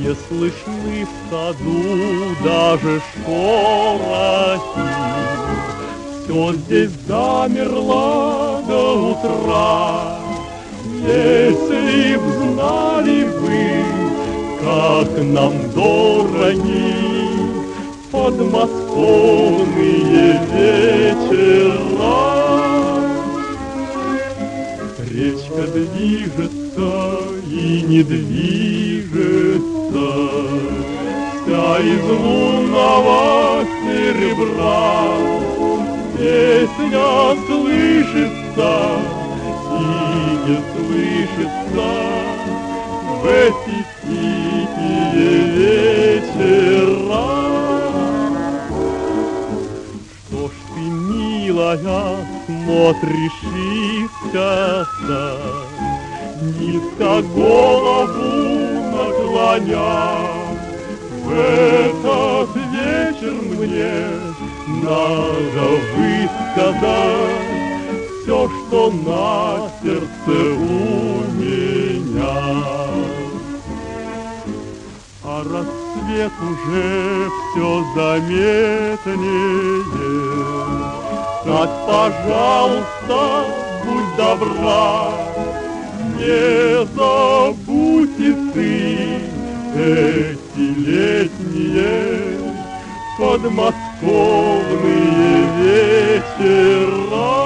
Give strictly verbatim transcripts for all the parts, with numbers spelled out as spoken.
Не слышны в саду даже шорохи. Все здесь замерло до утра. Если б знали вы, как нам дороги подмосковные вечера. Речка движется и не движется, вся из лунного серебра. Песня слышится и не слышится в эти тихие вечера. Что ж ты, милая, смотришь искоса, низко голову наклоня? В этот вечер мне надо высказать все, что на сердце у меня. А рассвет уже все заметнее. Так, пожалуйста, будь добра, не забудь и ты эти летние подмосковные вечера.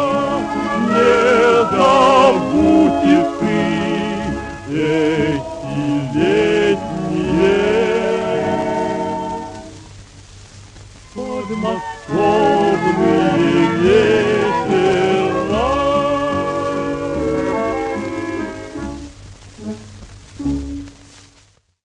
Не забудь и ты эти летние подмосковные